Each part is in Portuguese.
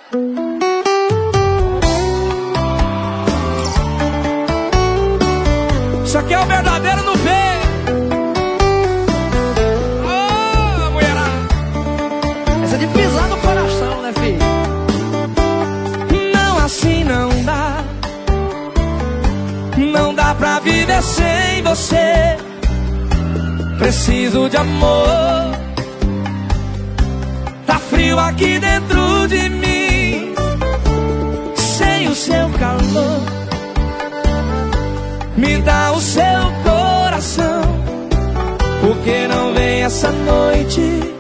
Isso aqui é o verdadeiro no peito. Oh, mulherada. Essa é de pisar no coração, né, filho? Não, assim não dá. Não dá pra viver sem você. Preciso de amor. Tá frio aqui dentro de mim. Sem o seu calor. Me dá o seu coração. Por que não vem essa noite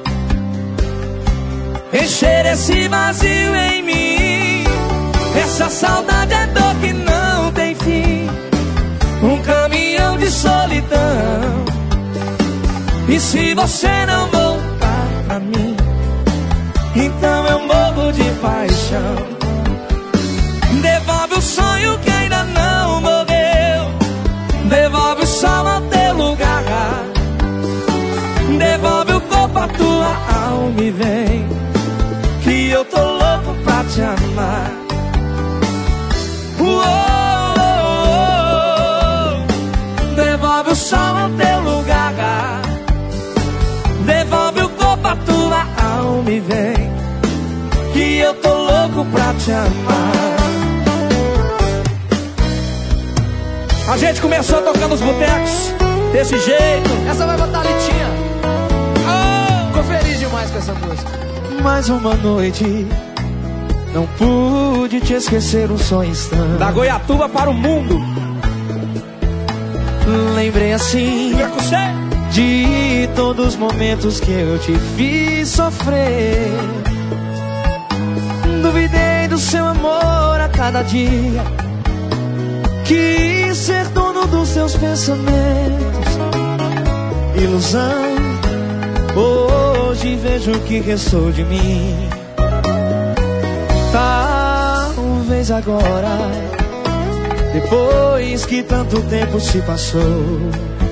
encher esse vazio em mim? Essa saudade é dor que não tem fim. Um caminhão de solidão. E se você não voltar pra mim, então eu morro de paixão. Devolve o sonho que ainda não morreu. Devolve o sol ao teu lugar. Devolve o corpo à tua alma e vem, que eu tô louco pra te amar. Devolve o sol ao teu lugar. Devolve o corpo à tua alma e vem, que eu tô louco pra te amar. A gente começou tocando os botecos desse jeito. Essa vai botar a Litinha. Ficou feliz demais com essa música. Mais uma noite, não pude te esquecer um só instante. Da Goiatuba para o mundo. Lembrei assim de todos os momentos que eu te fiz sofrer. Duvidei do seu amor a cada dia. Quis ser dono dos seus pensamentos. Ilusão, hoje vejo o que restou de mim. Talvez agora, depois que tanto tempo se passou,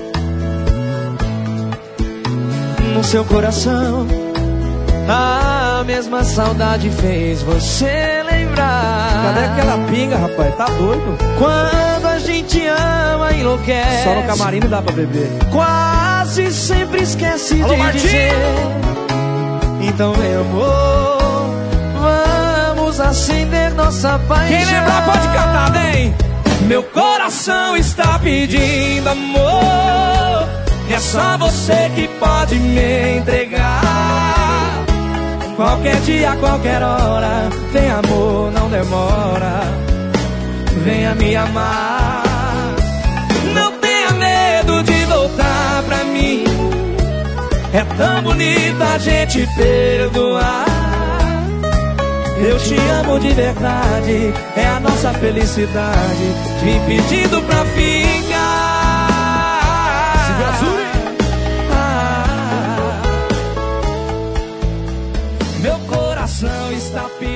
no seu coração a mesma saudade fez você lembrar. Cadê aquela pinga, rapaz? Tá doido? Quando a gente ama, enlouquece. Só no camarim não dá pra beber. Quase sempre esquece. Alô, de Martinho! dizer. Então, meu amor, vamos acender nossa paixão. Quem lembrar pode cantar, vem. Meu coração está pedindo amor. É só você que pode me entregar. Qualquer dia, qualquer hora. Vem amor, não demora. Venha me amar. Não tenha medo de voltar pra mim. É tão bonito a gente perdoar. Eu te amo de verdade. É a nossa felicidade me pedindo pra ficar. Meu coração está pedindo